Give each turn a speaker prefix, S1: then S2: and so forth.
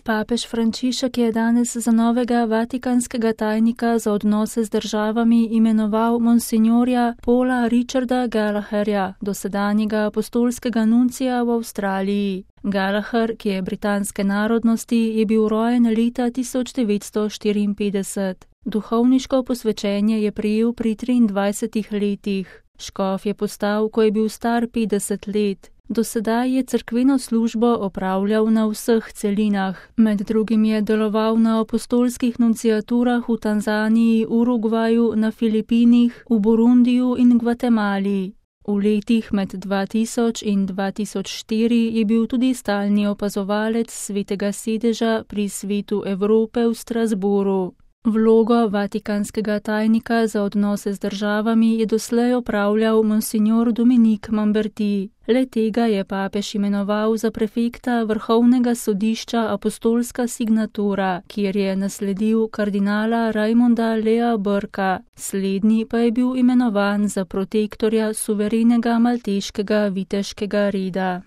S1: Papež Frančišek je danes za novega vatikanskega tajnika za odnose z državami imenoval monsignorja Paula Richarda Gallagherja, dosedanjega apostolskega nuncija v Avstraliji. Gallagher, ki je britanske narodnosti, je bil rojen leta 1954. Duhovniško posvečenje je prejel pri 23 letih. Škof je postal, ko je bil star 50 let. Do sedaj je cerkveno službo opravljal na vseh celinah. Med drugim je deloval na apostolskih nunciaturah v Tanzaniji, Urugvaju, na Filipinih, v Burundiju in Gvatemali. V letih med 2000 in 2004 je bil tudi stalni opazovalec Svetega sedeža pri Svetu Evrope v Strasbourgu. Vlogo vatikanskega tajnika za odnose z državami je doslej opravljal monsignor Dominique Mamberti. Le tega je papež imenoval za prefekta Vrhovnega sodišča Apostolska signatura, kjer je nasledil kardinala Raimonda Lea Burka. Slednji pa je bil imenovan za protektorja suverenega malteškega viteškega reda.